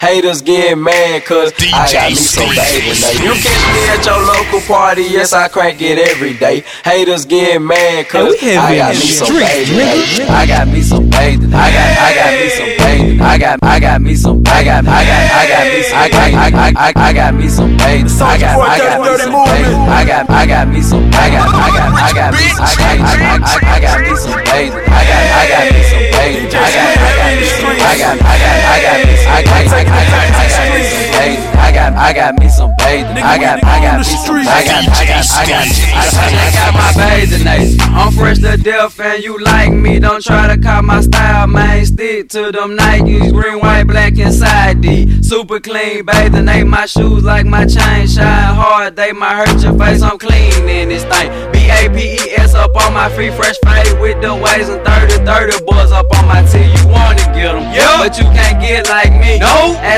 Haters get mad cause I got me some bathing apes. You catch me at your local party, yes I crank it every day. Haters get mad cause I got me some bathing apes. I got me some bathing. I got me some bathing. I got me some. I got me some. I got me some bathing. I got me some. I got me some bathing. I got me some bathing. I got me some bathing. I got me some bathing. I got my bathing apes. I'm fresh to death and you like me. Don't try to cop my style, man. Stick to them Nikes, green, white, black, and side D. Super clean bathing ape. My shoes like my chain shine hard. They might hurt your face. I'm clean in this thing. BAPES up on my feet, fresh fade with the waves and 30 boys up on my tee. You wanna get them, but you can't get like me. No.